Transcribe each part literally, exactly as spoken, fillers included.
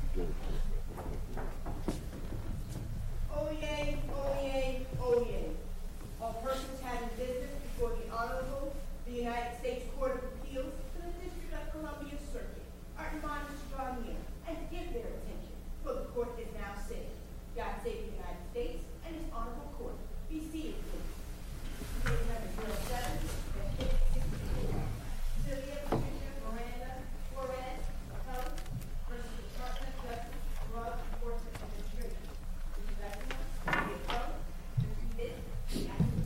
Oyez, oyez, oyez. All persons having business before the Honorable, the United States Court of Appeals for the District of Columbia Circuit are admonished to draw near and give their attention, for the court is now sitting. God save the United States and His Honorable Court. Be seated, please. Case number zero seven, sixty-four. Celia Patricia Miranda Flores, appellant, versus the Department of Justice, Drug Enforcement Administration. Mister Beckman, the appellant, Mister Pitt, the applicant.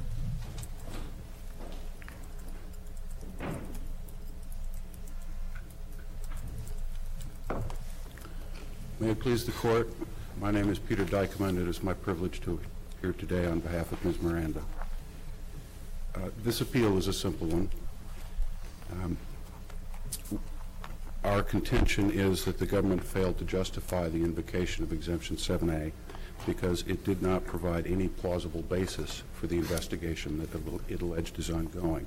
May it please the Court, my name is Peter Dykeman, and it is my privilege to appear today on behalf of Miz Miranda. Uh, this appeal is a simple one. Um, our contention is that the government failed to justify the invocation of Exemption seven A because it did not provide any plausible basis for the investigation that it alleged is ongoing.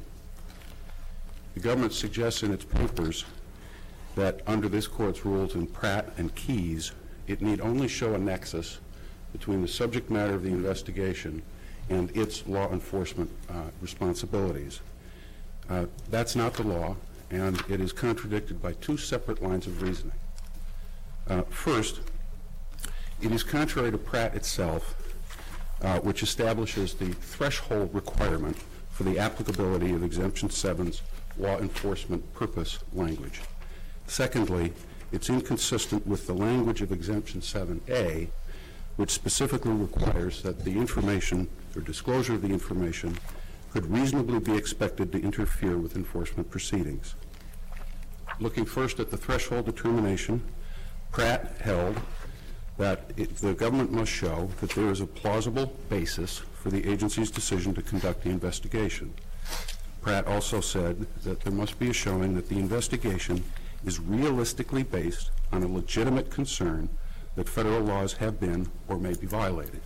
The government suggests in its papers that under this Court's rules in Pratt and Keyes, it need only show a nexus between the subject matter of the investigation and its law enforcement uh, responsibilities. Uh, that's not the law, and it is contradicted by two separate lines of reasoning. Uh, first, it is contrary to Pratt itself, uh, which establishes the threshold requirement for the applicability of Exemption seven's law enforcement purpose language. Secondly, it's inconsistent with the language of Exemption seven A, which specifically requires that the information or disclosure of the information could reasonably be expected to interfere with enforcement proceedings. Looking first at the threshold determination, Pratt held that it, the government must show that there is a plausible basis for the agency's decision to conduct the investigation. Pratt also said that there must be a showing that the investigation is realistically based on a legitimate concern that federal laws have been or may be violated.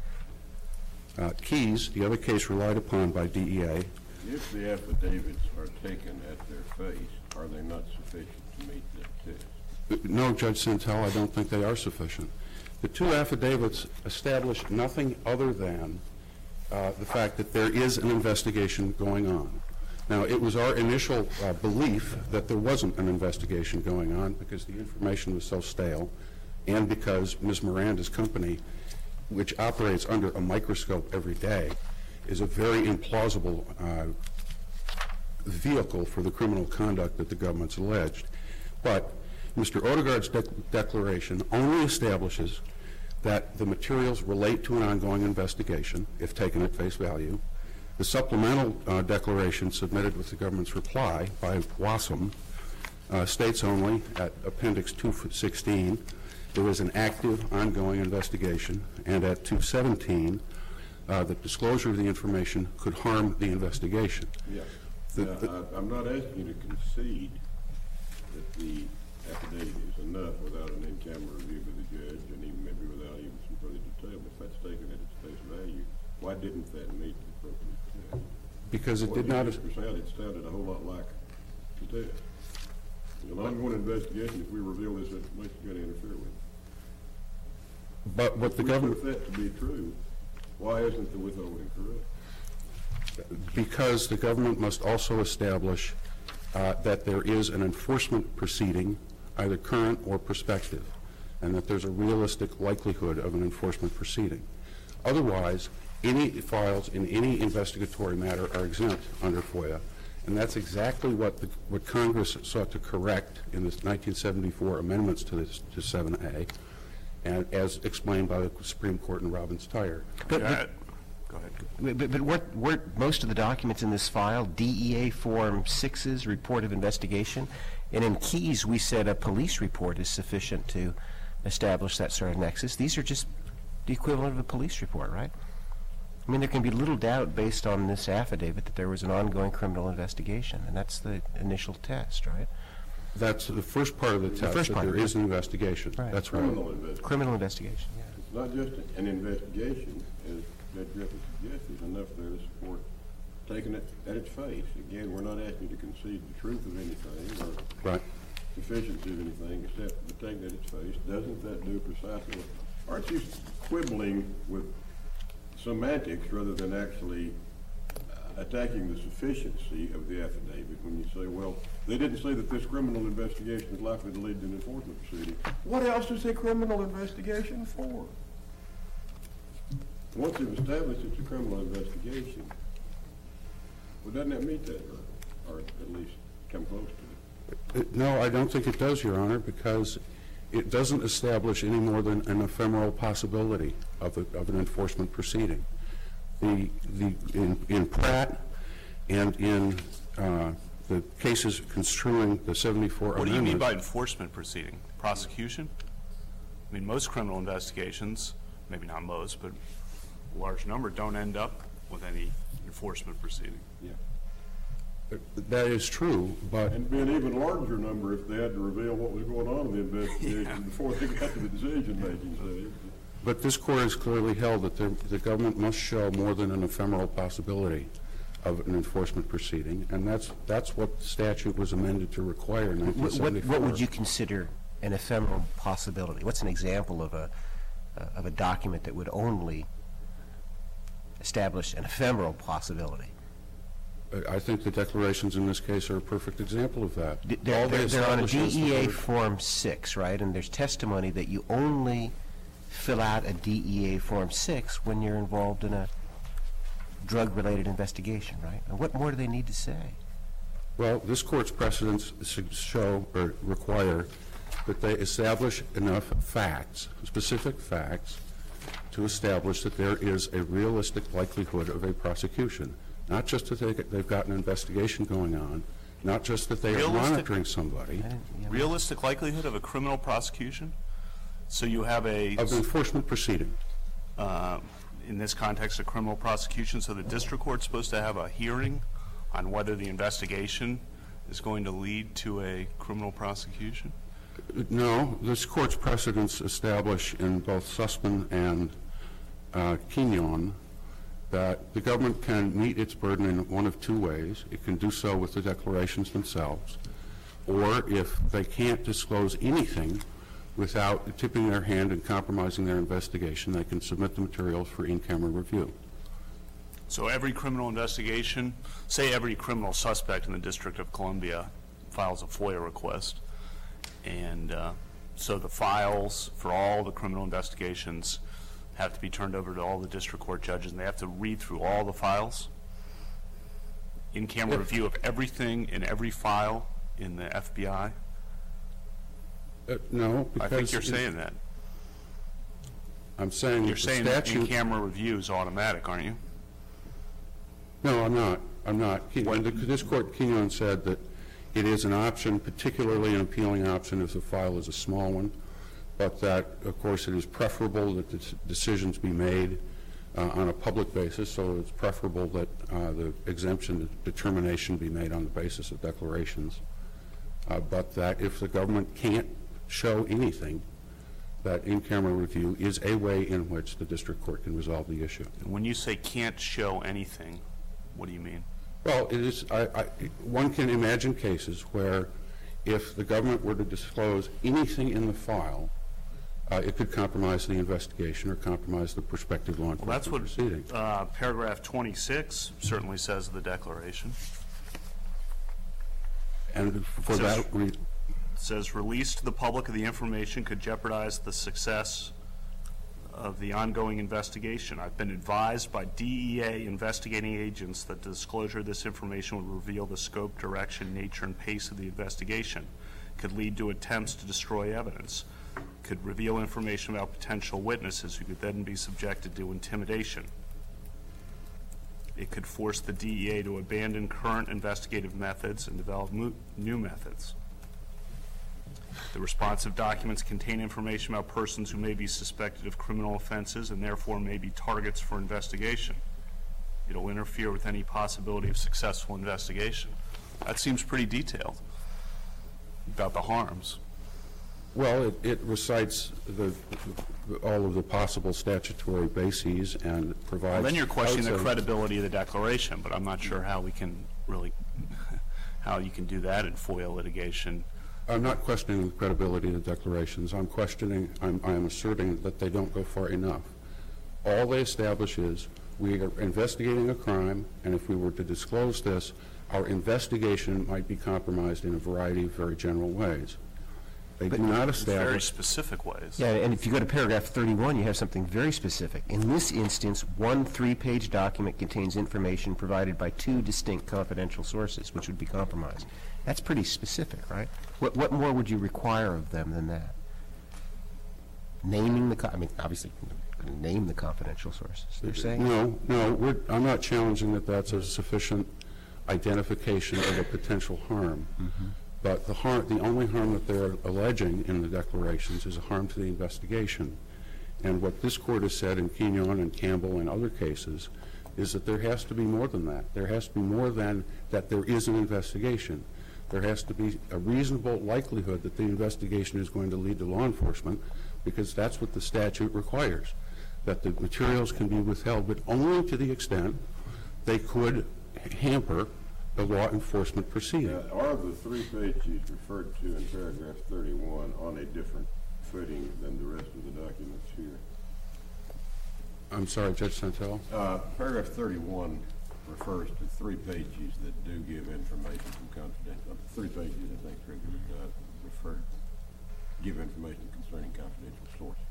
Uh, Keyes, the other case relied upon by D E A. If the affidavits are taken at their face, are they not sufficient to meet that test? No, Judge Santel, I don't think they are sufficient. The two affidavits establish nothing other than uh, the fact that there is an investigation going on. Now, it was our initial uh, belief that there wasn't an investigation going on because the information was so stale and because Miz Miranda's company, which operates under a microscope every day, is a very implausible uh, vehicle for the criminal conduct that the government's alleged. But Mister Odegaard's de declaration only establishes that the materials relate to an ongoing investigation, if taken at face value. The supplemental uh, declaration submitted with the government's reply by Wassum uh, states only at Appendix two sixteen there is an active, ongoing investigation, and at two seventeen uh, the disclosure of the information could harm the investigation. Yeah. The, now, the, I, I'm not asking you to concede that the affidavit is enough without an in-camera review by the judge and even maybe without even some further detail. If that's taken at its face value, why didn't that meet the appropriate test? because it What did you not. just sounded, it sounded a whole lot like the test. An ongoing investigation, if we reveal this information, you're going to interfere with it. But what the If we government, prove that to be true, why isn't the withholding correct? because the government must also establish uh, that there is an enforcement proceeding, either current or prospective, and that there's a realistic likelihood of an enforcement proceeding. Otherwise, any files in any investigatory matter are exempt under FOIA, and that's exactly what the, what Congress sought to correct in the nineteen seventy-four amendments to this to seven A, and as explained by the Supreme Court in Robbins-Tire. But, but, Go ahead. But, but weren't, weren't most of the documents in this file D E A Form six's report of investigation? And in Keyes, we said a police report is sufficient to establish that sort of nexus. These are just the equivalent of a police report, right? I mean, there can be little doubt based on this affidavit that there was an ongoing criminal investigation, and that's the initial test, right? That's the first part of the test, first that part, there right. is an investigation. Right. That's right. Criminal investigation. Criminal investigation, yeah. It's not just an investigation, as Judge Griffith suggests. There's enough there to support taking it at its face. Again, we're not asking you to concede the truth of anything or Right. sufficiency of anything except the taking at its face, doesn't that do precisely what, aren't you quibbling with semantics rather than actually uh, attacking the sufficiency of the affidavit when you say, well, they didn't say that this criminal investigation is likely to lead to an enforcement proceeding. What else is a criminal investigation for? Once you've established it's a criminal investigation, well, doesn't that meet that, or, or at least come close to it? Uh, No, I don't think it does, Your Honor, because it doesn't establish any more than an ephemeral possibility of, a, of an enforcement proceeding. The, the, in, in Pratt and in uh, the cases construing the seventy-four What do you mean by amendment, enforcement proceeding? Prosecution? I mean, most criminal investigations, maybe not most, but a large number don't end up with any enforcement proceeding. Yeah. that is true, but And be an even larger number if they had to reveal what was going on in the investigation Yeah. before they got to the decision-making stage. But this court has clearly held that the, the government must show more than an ephemeral possibility of an enforcement proceeding, and that's, that's what the statute was amended to require in nineteen What, what, seventy-four. what would you consider an ephemeral possibility? What's an example of a, uh, of a document that would only establish an ephemeral possibility? I- I think the declarations in this case are a perfect example of that. D- All They're, they they're, they're on a establish is D E A that Form six, right? And there's testimony that you only fill out a D E A Form six when you're involved in a drug-related investigation, right? And what more do they need to say? Well, this court's precedents s- show or require that they establish enough facts, specific facts, to establish that there is a realistic likelihood of a prosecution. Not just that they, they've got an investigation going on, not just that they are Realistic- monitoring somebody, I didn't- you know, Realistic likelihood of a criminal prosecution? So you have a, of an enforcement proceeding. uh, in this context, a criminal prosecution, so the district court's supposed to have a hearing on whether the investigation is going to lead to a criminal prosecution? No, this court's precedents establish in both Sussman and uh, Quignon that the government can meet its burden in one of two ways. It can do so with the declarations themselves, or if they can't disclose anything without tipping their hand and compromising their investigation, they can submit the materials for in-camera review. So every criminal investigation, say every criminal suspect in the District of Columbia files a FOIA request, and uh, so the files for all the criminal investigations have to be turned over to all the district court judges, and they have to read through all the files, in-camera review of everything in every file in the F B I? Uh, No, because... I think you're it- saying that. I'm saying You're the saying that statute... in-camera review is automatic, aren't you? No, I'm not. I'm not. Ke- What- the- This court, Quignon, said that it is an option, particularly an appealing option if the file is a small one, but that, of course, it is preferable that the s- decisions be made uh, on a public basis, so it's preferable that uh, the exemption determination be made on the basis of declarations, uh, but that if the government can't show anything, that in-camera review is a way in which the district court can resolve the issue. When you say can't show anything, what do you mean? Well, it is, I, I, one can imagine cases where if the government were to disclose anything in the file, uh, it could compromise the investigation or compromise the prospective law Well, that's enforcement what proceeding. uh, paragraph twenty-six certainly says of the declaration. And for says- that, re- It says release to the public of the information could jeopardize the success of the ongoing investigation. I've been advised by D E A investigating agents that the disclosure of this information would reveal the scope, direction, nature, and pace of the investigation, could lead to attempts to destroy evidence, could reveal information about potential witnesses who could then be subjected to intimidation. It could force the D E A to abandon current investigative methods and develop mo- new methods. The responsive documents contain information about persons who may be suspected of criminal offenses and therefore may be targets for investigation. It'll interfere with any possibility of successful investigation. That seems pretty detailed about the harms. well, it, it recites the, all of the possible statutory bases and provides... Well, then you're questioning the outside- credibility of the declaration, but I'm not sure how we can really, how you can do that in FOIA litigation I'm not questioning the credibility of the declarations. I'm questioning, I'm, I'm asserting that they don't go far enough. All they establish is we are investigating a crime, and if we were to disclose this, our investigation might be compromised in a variety of very general ways. They do not Very establish. specific ways. Yeah, and if you go to paragraph thirty-one, you have something very specific. In this instance, one three-page document contains information provided by two distinct confidential sources, which would be compromised. That's pretty specific, right? What, what more would you require of them than that? Naming the, co- I mean, obviously, name the confidential sources. They're saying? No, no, we're, I'm not challenging that that's a sufficient identification of a potential harm. Mm-hmm. But the harm, the only harm that they're alleging in the declarations is a harm to the investigation. And what this court has said in Quignon and Campbell and other cases is that there has to be more than that. There has to be more than that there is an investigation. There has to be a reasonable likelihood that the investigation is going to lead to law enforcement, because that's what the statute requires, that the materials can be withheld, but only to the extent they could hamper the law enforcement proceeding. Now, are the three pages referred to in paragraph thirty-one on a different footing than the rest of the documents here? I'm sorry, Judge Santel? Uh, paragraph thirty-one refers to three pages that do give information from confidential, uh, three pages, I think, uh, refer, give information concerning confidential sources.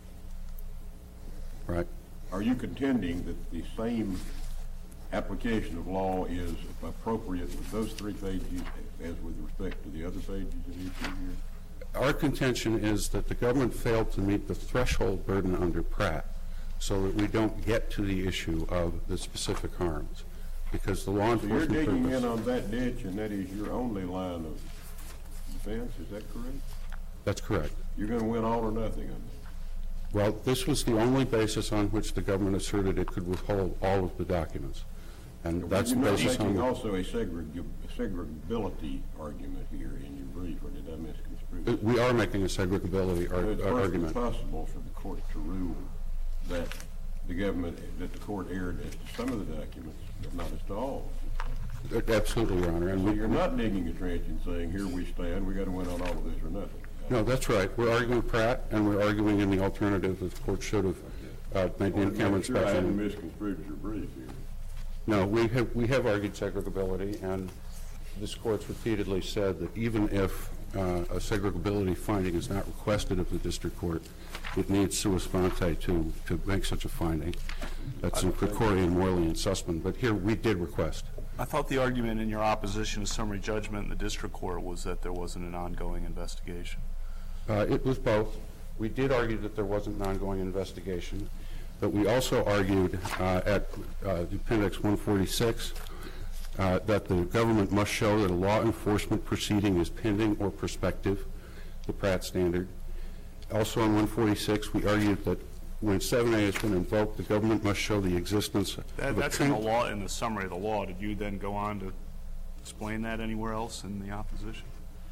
Right. Are you contending that the same application of law is appropriate with those three pages as with respect to the other pages in each of here? Our contention is that the government failed to meet the threshold burden under Pratt, so that we don't get to the issue of the specific harms, because the law So you're enforcement digging purpose. in on that ditch, and that is your only line of defense, is that correct? That's correct. You're going to win all or nothing on that? Well, this was the only basis on which the government asserted it could withhold all of the documents. And that's the You're not basis on making which. also a segregab- segregability argument here in your brief, or did I misconstrue? Uh, We are making a segregability ar- It's uh, perfectly argument. possible for the court to rule that the government, that the court erred as to some of the documents, but not as to all. Uh, Absolutely, Your Honor. And So we, you're not digging a trench and saying, here we stand, we got to win on all of this or nothing. no, that's right. We're arguing Pratt, and we're arguing in the alternative that the court should have uh, made the I in-camera I'm sure I haven't inspection. misconstrued your brief here. No, we have, we have argued segregability, and this court's repeatedly said that even if uh, a segregability finding is not requested of the district court, it needs sua sponte to, to make such a finding. That's in Krikori and Morley and Sussman, but here we did request. I thought the argument in your opposition to summary judgment in the district court was that there wasn't an ongoing investigation. Uh, It was both. We did argue that there wasn't an ongoing investigation, but we also argued uh, at uh, the appendix one forty-six uh, that the government must show that a law enforcement proceeding is pending or prospective, the Pratt standard. Also on one forty-six, we argued that when seven A has been invoked, the government must show the existence That, of a that's in the tran- law, in the summary of the law. Did you then go on to explain that anywhere else in the opposition?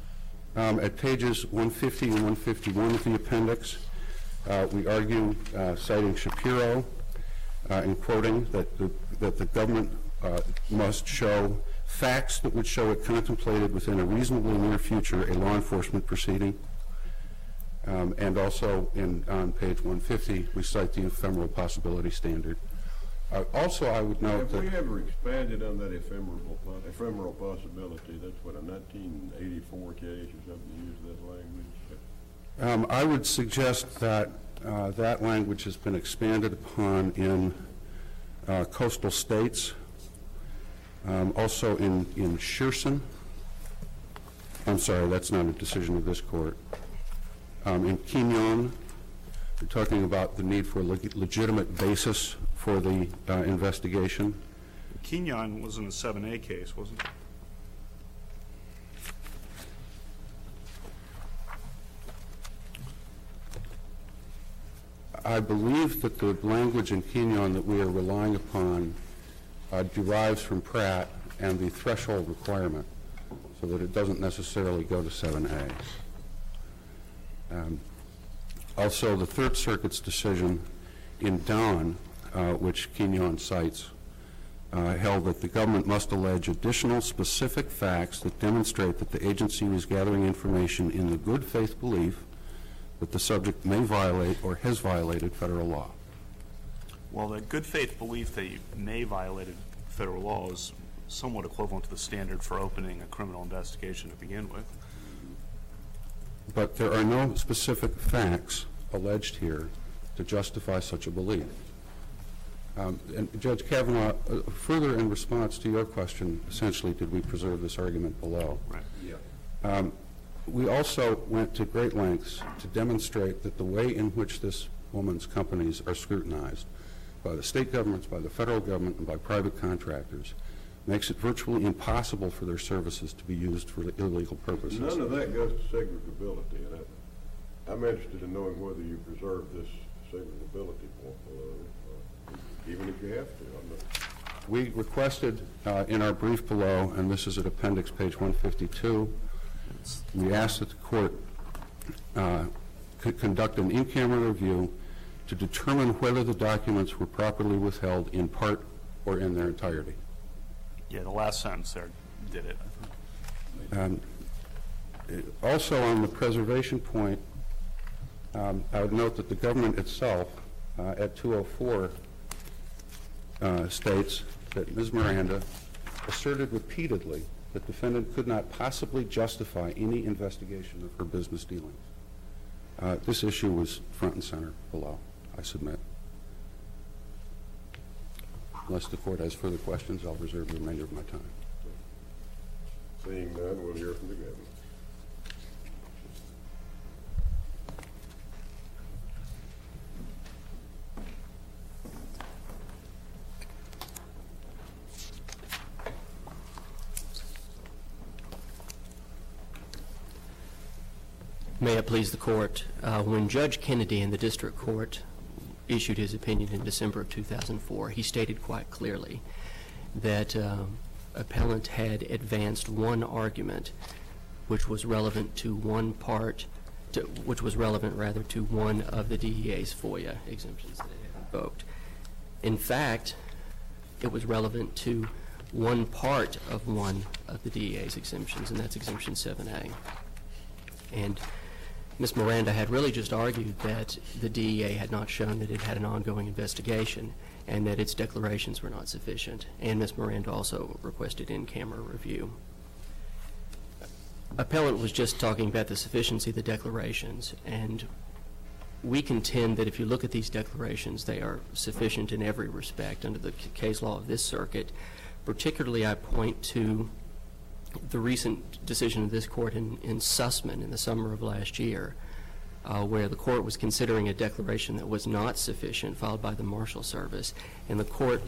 Um, At pages one fifty and one fifty-one of the appendix, uh, we argue, uh, citing Shapiro, uh, and quoting that the, that the government uh, must show facts that would show it contemplated within a reasonably near future a law enforcement proceeding. Um, and also in, on page one fifty, we cite the ephemeral possibility standard. Uh, also, I would note Have that... we ever expanded on that ephemeral, po- ephemeral possibility? That's what, a nineteen eighty-four case or something used that language? Um, I would suggest that uh, that language has been expanded upon in uh, coastal states, um, also in, in Shearson. I'm sorry, that's not a decision of this court. Um, in Quignon, we're talking about the need for a leg- legitimate basis for the uh, investigation. Quignon was in a seven A case, wasn't it? I believe that the language in Quignon that we are relying upon uh, derives from Pratt and the threshold requirement, so that it doesn't necessarily go to seven A. Um, also, the Third Circuit's decision in Don, uh, which Quignon cites, uh, held that the government must allege additional specific facts that demonstrate that the agency was gathering information in the good faith belief that the subject may violate or has violated federal law. Well, the good faith belief that you may violate federal law is somewhat equivalent to the standard for opening a criminal investigation to begin with. But there are no specific facts alleged here to justify such a belief. Um, and Judge Kavanaugh, uh, further in response to your question, essentially, did we preserve this argument below? Right. Yeah. Um, we also went to great lengths to demonstrate that the way in which this woman's companies are scrutinized by the state governments, by the federal government, and by private contractors makes it virtually impossible for their services to be used for illegal purposes. None of that goes to segregability, and I, I'm interested in knowing whether you preserve this segregability point below, uh, even if you have to. I'm not. We requested uh, in our brief below, and this is at appendix page one fifty-two, we asked that the court uh, could conduct an in-camera review to determine whether the documents were properly withheld in part or in their entirety. Yeah, the last sentence there did it. Um, it- also on the preservation point, um, I would note that the government itself uh, at two oh four uh, states that Miz Miranda asserted repeatedly that defendant could not possibly justify any investigation of her business dealings. Uh, this issue was front and center below, I submit. Unless the court has further questions, I'll reserve the remainder of my time. Seeing none, we'll hear from the government. May it please the court, uh, when Judge Kennedy in the district court issued his opinion in December of two thousand four, he stated quite clearly that um, appellant had advanced one argument which was relevant to one part, to, which was relevant rather to one of the D E A's FOIA exemptions that it had invoked. In fact, it was relevant to one part of one of the D E A's exemptions, and that's exemption seven A. And Miz Miranda had really just argued that the D E A had not shown that it had an ongoing investigation and that its declarations were not sufficient. And Miz Miranda also requested in-camera review. Appellant was just talking about the sufficiency of the declarations, and we contend that if you look at these declarations, they are sufficient in every respect under the case law of this circuit. Particularly, I point to the recent decision of this court in, in Sussman in the summer of last year, uh, where the court was considering a declaration that was not sufficient filed by the Marshal Service, and the court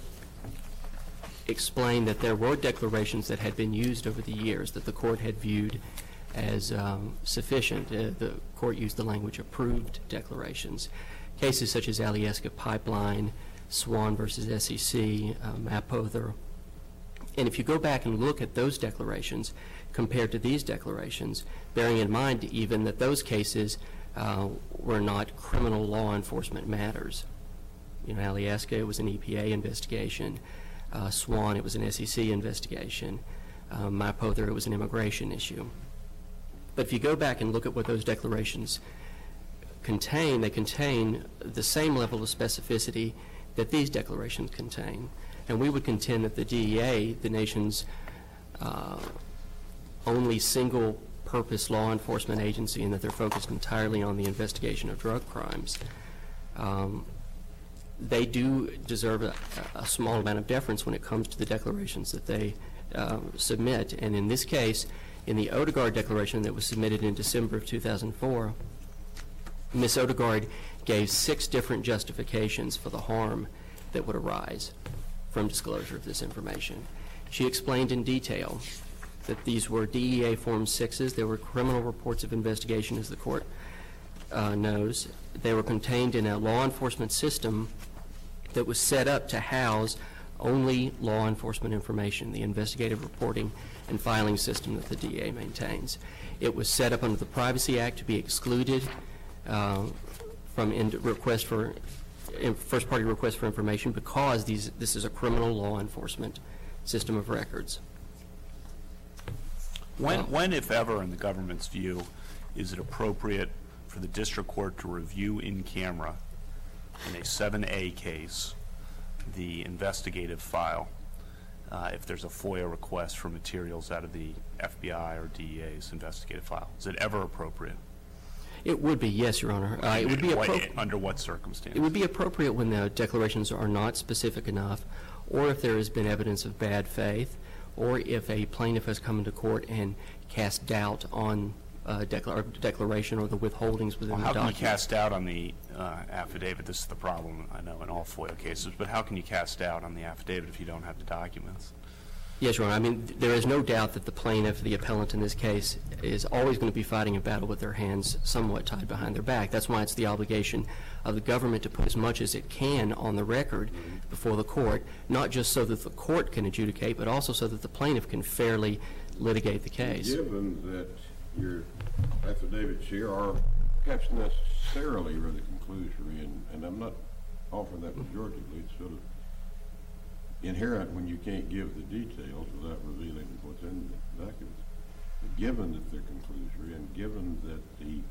explained that there were declarations that had been used over the years that the court had viewed as um, sufficient. Uh, the court used the language approved declarations. Cases such as Alyeska Pipeline, Swan versus S E C, uh, Mapother. And if you go back and look at those declarations compared to these declarations, bearing in mind even that those cases uh, were not criminal law enforcement matters. You know, Alyeska, it was an E P A investigation. Uh, Swan, it was an S E C investigation. Uh, Mapother, it was an immigration issue. But if you go back and look at what those declarations contain, they contain the same level of specificity that these declarations contain. And we would contend that the D E A, the nation's uh, only single-purpose law enforcement agency, and that they're focused entirely on the investigation of drug crimes, um, they do deserve a, a small amount of deference when it comes to the declarations that they uh, submit. And in this case, in the Odegaard declaration that was submitted in December of two thousand four, Miz Odegaard gave six different justifications for the harm that would arise from disclosure of this information. She explained in detail that these were D E A Form sixes. They were criminal reports of investigation, as the court uh, knows. They were contained in a law enforcement system that was set up to house only law enforcement information, the investigative reporting and filing system that the D E A maintains. It was set up under the Privacy Act to be excluded uh, from in request for in- first-party request for information because these, this is a criminal law enforcement system of records. When, when, if ever, in the government's view, is it appropriate for the district court to review in camera in a seven A case the investigative file uh, if there's a FOIA request for materials out of the F B I or D E A's investigative file? Is it ever appropriate? It would be, yes, Your Honor. Uh, It would be What- appropriate. Under what circumstances? It would be appropriate when the declarations are not specific enough, or if there has been evidence of bad faith, or if a plaintiff has come into court and cast doubt on uh, decla- or declaration or the withholdings within Well, the how can you document. cast doubt on the uh, affidavit? This is the problem, I know, in all FOIA cases, but how can you cast doubt on the affidavit if you don't have the documents? Yes, Your Honor. I mean, th- there is no doubt that the plaintiff, the appellant in this case, is always going to be fighting a battle with their hands somewhat tied behind their back. That's why it's the obligation of the government to put as much as it can on the record before the court, not just so that the court can adjudicate, but also so that the plaintiff can fairly litigate the case. Given that your affidavits here are perhaps necessarily rather conclusory, and, and I'm not offering that pejoratively, it's sort of inherent when you can't give the details without revealing what's in the documents. But given that they're conclusory, and given that the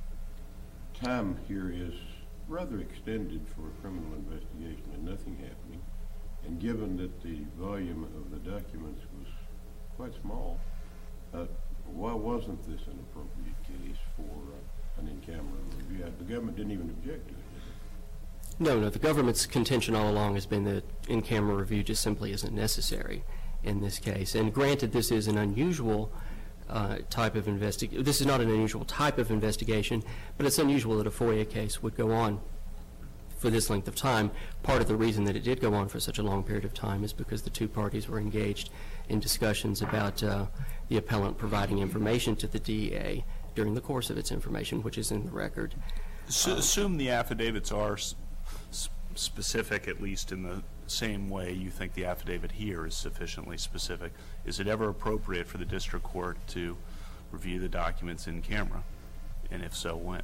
time here is rather extended for a criminal investigation and nothing happening, and given that the volume of the documents was quite small, uh, why wasn't this an appropriate case for uh, an in-camera review? The government didn't even object to it, did it? No, no. The government's contention all along has been that in-camera review just simply isn't necessary in this case. And granted, this is an unusual uh, type of investigation. This is not an unusual type of investigation, but it's unusual that a FOIA case would go on for this length of time. Part of the reason that it did go on for such a long period of time is because the two parties were engaged in discussions about uh, the appellant providing information to the D E A during the course of its information, which is in the record. Assu- Assume the affidavits are s- s- specific, at least in the same way you think the affidavit here is sufficiently specific. Is it ever appropriate for the district court to review the documents in camera? And if so, when?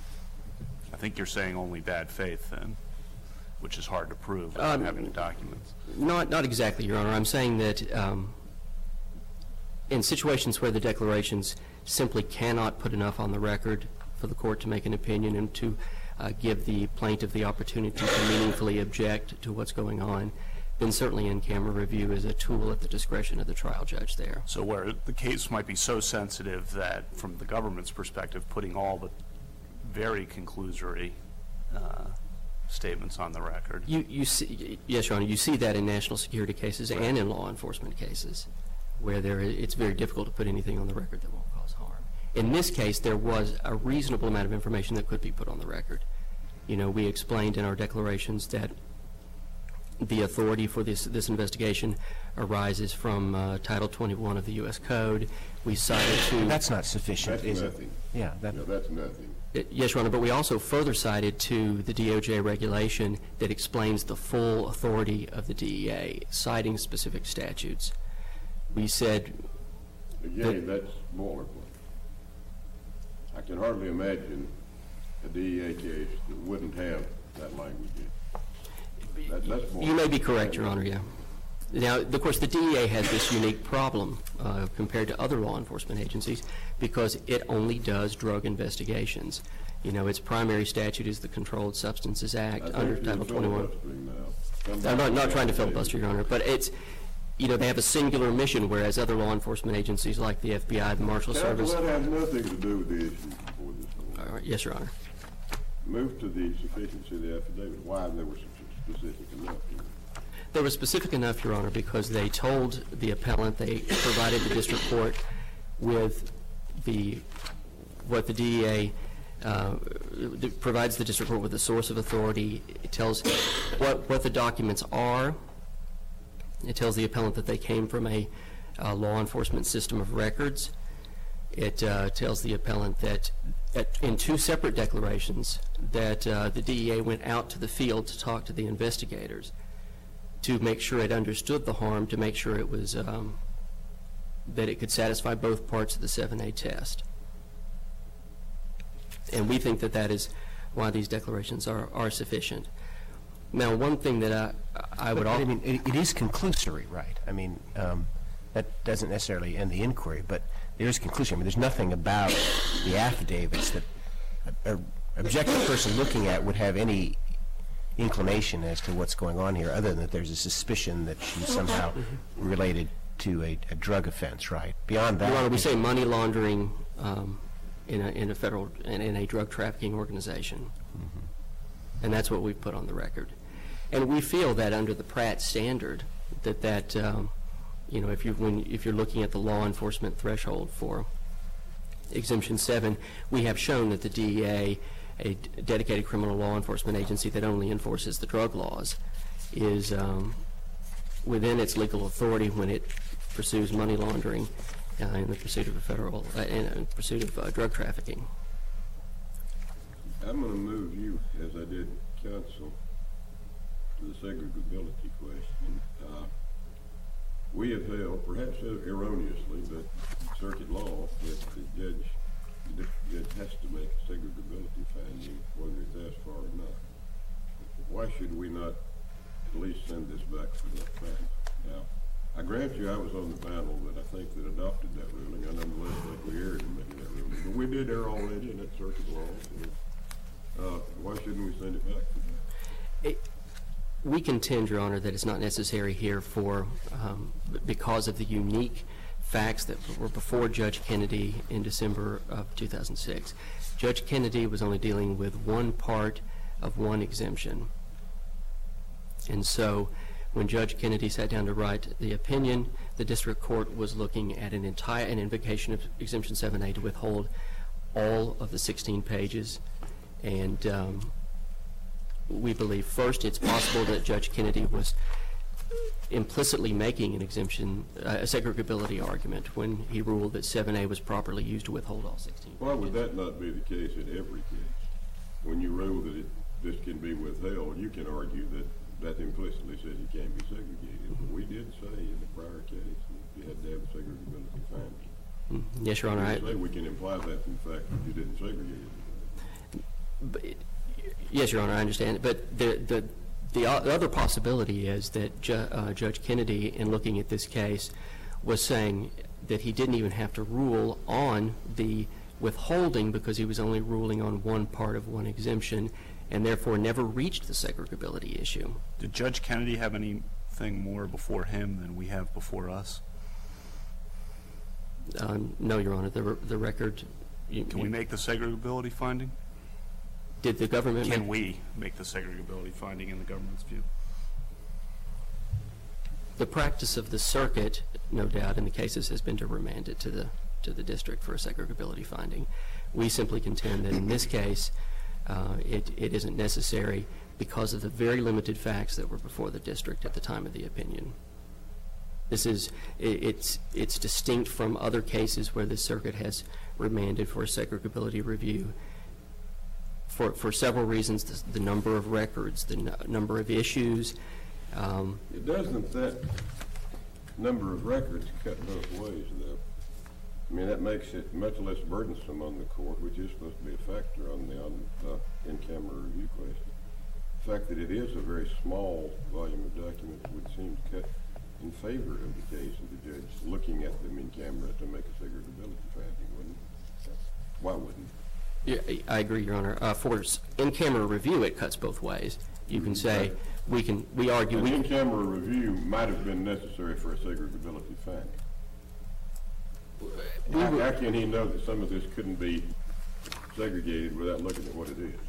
I think you're saying only bad faith then, which is hard to prove without Um, having the documents. Not, not exactly, Your Honor. I'm saying that um, in situations where the declarations simply cannot put enough on the record for the court to make an opinion and to uh, give the plaintiff the opportunity to meaningfully object to what's going on, then certainly in-camera review is a tool at the discretion of the trial judge there. So where the case might be so sensitive that, from the government's perspective, putting all the very conclusory uh, statements on the record. You, you see, yes, Your Honor, you see that in national security cases and in law enforcement cases, where there, it's very difficult to put anything on the record that won't cause harm. In this case, there was a reasonable amount of information that could be put on the record. You know, we explained in our declarations that the authority for this this investigation arises from uh, Title twenty-one of the U S Code. We cited to... That's not sufficient, That's is it? nothing. Yeah, that, No, that's nothing. Uh, Yes, Your Honor, but we also further cited to the D O J regulation that explains the full authority of the D E A, citing specific statutes. We said, Again, that's boilerplate. I can hardly imagine a D E A case that wouldn't have that language in it. That- That's boilerplate. you may be correct, Your Honor, yeah. Now, of course, the D E A has this unique problem uh, compared to other law enforcement agencies because it only does drug investigations. You know, its primary statute is the Controlled Substances Act I think under you're Title twenty-one. filibustering now. Come I'm back not, to not the trying to affidavit. filibuster, Your Honor, but it's, you know, they have a singular mission, whereas other law enforcement agencies like the F B I, the Marshal Service... Counsel, that has nothing to do with the issue before this one. Uh, yes, Your Honor. Move to the sufficiency of the affidavit, why they were specific enough to. They were specific enough, Your Honor, because they told the appellant, they provided the district court with the, what the D E A uh, provides the district court with the source of authority. It tells what, what the documents are. It tells the appellant that they came from a uh, law enforcement system of records. It uh, tells the appellant that at, in two separate declarations that uh, the D E A went out to the field to talk to the investigators to make sure it understood the harm, to make sure it was um, that it could satisfy both parts of the seven A test. And we think that that is why these declarations are, are sufficient. Now, one thing that I, I would But, also... I mean, it, it is conclusory, right? I mean, um, that doesn't necessarily end the inquiry, but there is conclusory. I mean, there's nothing about the affidavits that an objective person looking at would have any inclination as to what's going on here, other than that there's a suspicion that she's somehow related to a, a drug offense, right? Beyond that... Your Honor, we say money laundering um, in, a, in a federal, in, in a drug trafficking organization. Mm-hmm. And that's what we've put on the record. And we feel that under the Pratt standard, that that, um, you know, if, you, when, if you're looking at the law enforcement threshold for Exemption seven, we have shown that the D E A, a dedicated criminal law enforcement agency that only enforces the drug laws, is um, within its legal authority when it pursues money laundering uh, in the pursuit of a federal, uh, in, in pursuit of uh, drug trafficking. I'm going to move you, as I did counsel, to the segregability question. Uh, we have held, perhaps erroneously, but circuit law, that the judge, the judge has to make a segregability finding, whether it's asked for or not. Why should we not at least send this back for that fact? Now, I grant you I was on the panel that I think that adopted that ruling. I nonetheless think we erred in making that ruling. But we did err already in that circuit law. So, uh, why shouldn't we send it back? It, we contend, Your Honor, that it's not necessary here for, um, because of the unique facts that were before Judge Kennedy in December of two thousand six. Judge Kennedy was only dealing with one part of one exemption. And so when Judge Kennedy sat down to write the opinion, the district court was looking at an entire an invocation of Exemption seven A to withhold all of the sixteen pages. And um, we believe, first, it's possible that Judge Kennedy was implicitly making an exemption, uh, a segregability argument when he ruled that seven A was properly used to withhold all sixteen pages. Why would that not be the case in every case? When you rule that it, this can be withheld, you can argue that that implicitly says it can't be segregated. But we did say in the prior case that you had to have a segregability finding. Mm, yes, Your Honor. I, say we can imply that from the fact that you didn't segregate it. But, yes, Your Honor, I understand. But the the the other possibility is that Ju uh, Judge Kennedy, in looking at this case, was saying that he didn't even have to rule on the withholding because he was only ruling on one part of one exemption, and therefore never reached the segregability issue. Did Judge Kennedy have anything more before him than we have before us? Um, no, Your Honor. The the record. You, Can you, we make the segregability finding? Did the government? Can make, we make the segregability finding in the government's view? The practice of the circuit, no doubt, in the cases has been to remand it to the to the district for a segregability finding. We simply contend that in this case, uh, it it isn't necessary because of the very limited facts that were before the district at the time of the opinion. This is it, it's it's distinct from other cases where the circuit has remanded for a segregability review. For, for several reasons, the, the number of records, the n number of issues. Um, Doesn't that number of records cut both ways, though? I mean, that makes it much less burdensome on the court, which is supposed to be a factor on the on, uh, in-camera review question. The fact that it is a very small volume of documents would seem to cut in favor of the case of the judge looking at them in camera to make a segregability finding, wouldn't it? Why wouldn't it? Yeah, I agree, Your Honor. Uh, for in-camera review, it cuts both ways. You can say we can we argue An we in-camera review might have been necessary for a segregability finding. We How, would- how can he know that some of this couldn't be segregated without looking at what it is?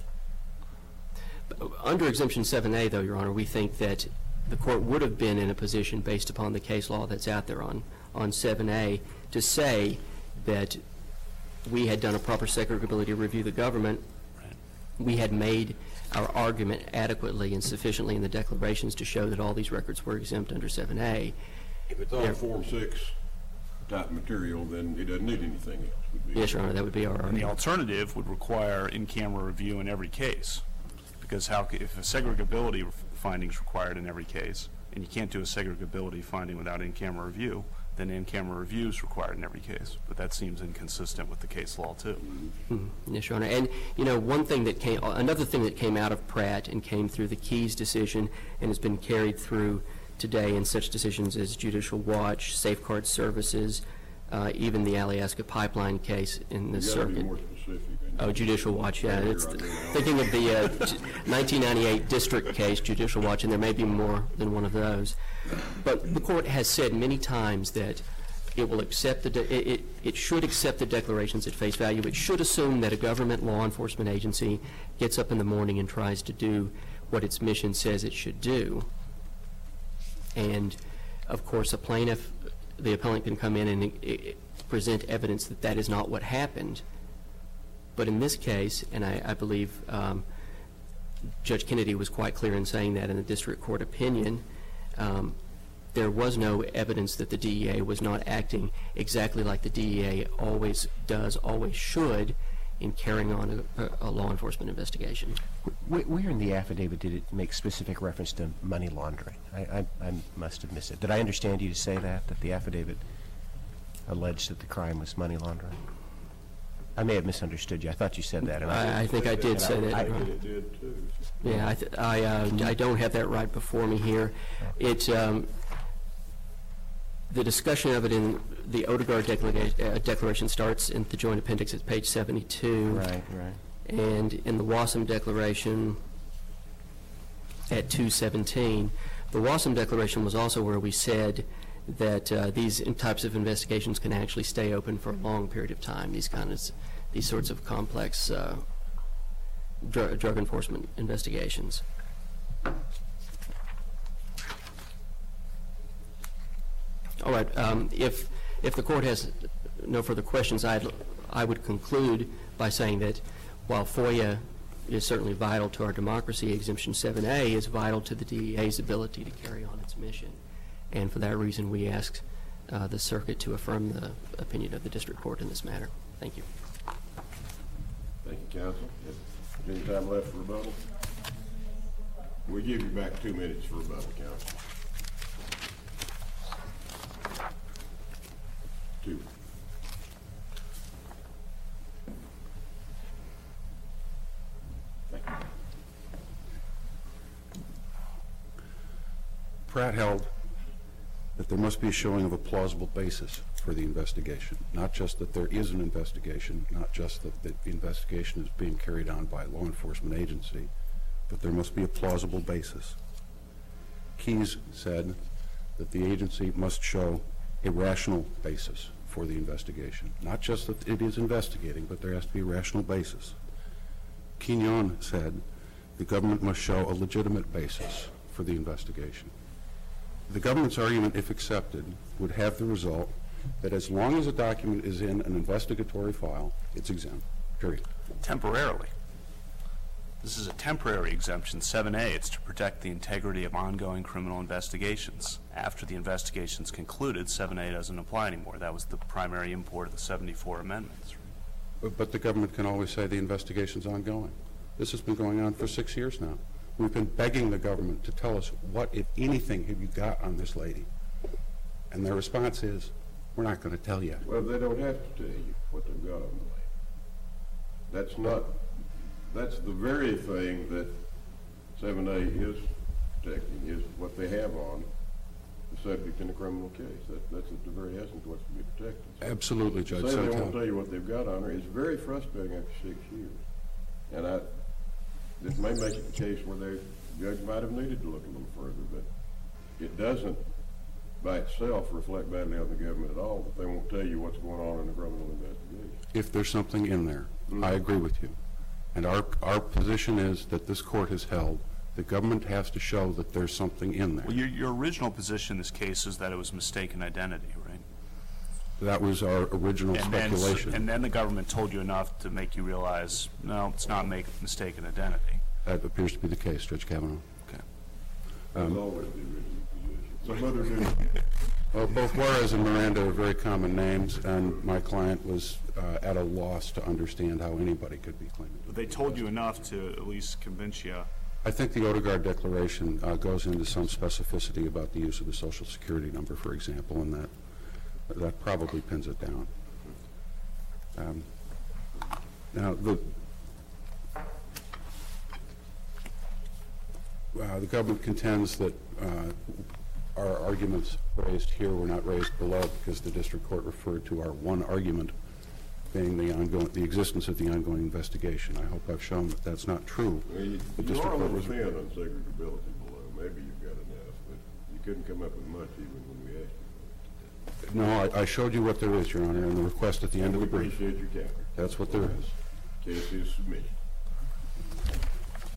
under Exemption seven A, though, Your Honor, we think that the court would have been in a position, based upon the case law that's out there on on seven A, to say that we had done a proper segregability review of the government. We had made our argument adequately and sufficiently in the declarations to show that all these records were exempt under seven A. If it's on Form six type material, then it doesn't need anything else. Would be Yes, Your Honor, that would be our And the argument. alternative would require in-camera review in every case, because how c- if a segregability f- finding is required in every case, and you can't do a segregability finding without in-camera review, then in-camera review is required in every case. But that seems inconsistent with the case law, too. Mm-hmm. Yes, Your Honor. And, you know, one thing that came, another thing that came out of Pratt and came through the Keyes decision and has been carried through today in such decisions as Judicial Watch, Safeguard Services, uh, even the Alyeska Pipeline case in the You gotta be circuit. more specific. Oh, Judicial Watch, yeah. It's thinking of the uh, nineteen ninety-eight district case, Judicial Watch, and there may be more than one of those. But the court has said many times that it will accept the, de it, it, it should accept the declarations at face value. It should assume that a government law enforcement agency gets up in the morning and tries to do what its mission says it should do. And, of course, a plaintiff, the appellant can come in and it, it, present evidence that that is not what happened. But in this case, and I, I believe um, Judge Kennedy was quite clear in saying that in the district court opinion, um, there was no evidence that the D E A was not acting exactly like the D E A always does, always should, in carrying on a, a law enforcement investigation. Where, where in the affidavit did it make specific reference to money laundering? I, I, I must have missed it. Did I understand you to say that, that the affidavit alleged that the crime was money laundering? I may have misunderstood you. I thought you said that. And I, I think I did say that. I, It did too. Yeah, I, th I, uh, I don't have that right before me here. It, um, the discussion of it in the Odegaard declara uh, declaration starts in the joint appendix at page seventy-two. Right, right. And in the Wassam Declaration at two seventeen. The Wassam Declaration was also where we said that uh, these types of investigations can actually stay open for a long period of time, these kind of, these sorts of complex uh, dr drug enforcement investigations. All right, um, if, if the court has no further questions, I'd, I would conclude by saying that while FOIA is certainly vital to our democracy, Exemption seven A is vital to the D E A's ability to carry on its mission. And for that reason, we ask uh, the circuit to affirm the opinion of the district court in this matter. Thank you. Thank you, counsel. Any time left for rebuttal? We'll give you back two minutes for rebuttal, counsel. Two. Thank you. Pratt held that there must be a showing of a plausible basis for the investigation, not just that there is an investigation, not just that the investigation is being carried on by a law enforcement agency, but there must be a plausible basis. Keyes said that the agency must show a rational basis for the investigation, not just that it is investigating, but there has to be a rational basis. Quignon said the government must show a legitimate basis for the investigation. The government's argument, if accepted, would have the result that as long as a document is in an investigatory file, it's exempt, period. Temporarily. This is a temporary exemption, seven A. It's to protect the integrity of ongoing criminal investigations. After the investigation's concluded, seven A doesn't apply anymore. That was the primary import of the seventy-four amendments. But, but the government can always say the investigation's ongoing. This has been going on for six years now. We've been begging the government to tell us what, if anything, have you got on this lady? And their response is, we're not going to tell you. Well, they don't have to tell you what they've got on the lady. That's not, that's the very thing that seven A is protecting, is what they have on the subject in a criminal case. That, that's at the very essence of what's to be protected. So Absolutely, Judge. to say they Sotelo. won't tell you what they've got on her is very frustrating after six years. And I, this may make it the case where the judge might have needed to look a little further, but it doesn't by itself reflect badly on the government at all, but they won't tell you what's going on in a criminal investigation. If there's something in there, Mm-hmm. I agree with you. And our, our position is that this court has held the government has to show that there's something in there. Well, your, your original position in this case is that it was mistaken identity, right? That was our original And then, speculation. and then the government told you enough to make you realize, no, it's not make mistaken identity. That appears to be the case, Judge Kavanaugh. Okay. That's Um, always the original position. Some others do. Well, both Juarez and Miranda are very common names, and my client was uh, at a loss to understand how anybody could be claiming. But they told you enough to at least convince you. I think the Odegaard Declaration uh, goes into some specificity about the use of the Social Security number, for example, and that That probably pins it down. Um, Now, the, uh, the government contends that uh, our arguments raised here were not raised below because the district court referred to our one argument being the ongoing, the existence of the ongoing investigation. I hope I've shown that that's not true. Well, you, The you district are a court little was- thin on segregability below. Maybe you've got enough, but you couldn't come up with much even when we asked you for it. No, I, I showed you what there is, Your Honor, in the request at the end of We the brief. appreciate your candor. That's what there is. Case is submitted.